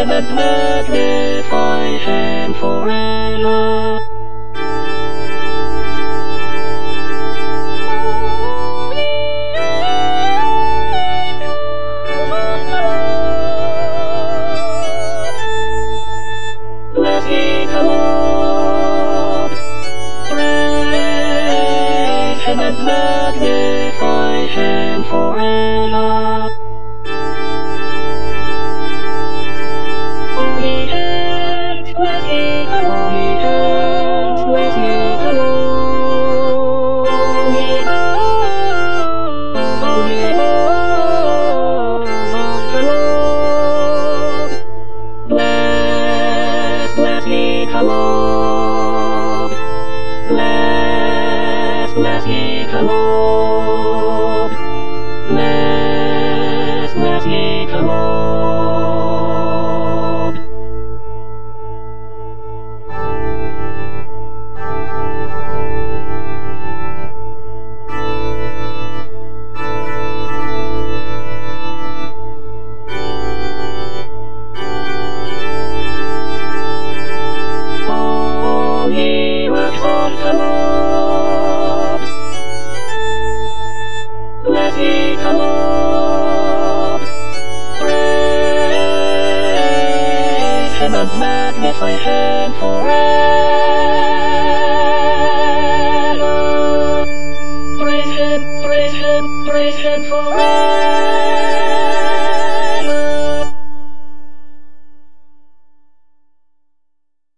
him and magnify him forever. Bless ye the Lord, praise him and magnify him forever. All ye earth, bless ye the Lord. All ye earth, bless ye the Lord. All ye earth, all ye earth, exalt the Lord. Bless ye the Lord. Bless ye the Lord. Bless ye the Lord. All ye works of the Lord, bless ye the Lord, praise him and magnify him forever. Praise him, praise him, praise him forever.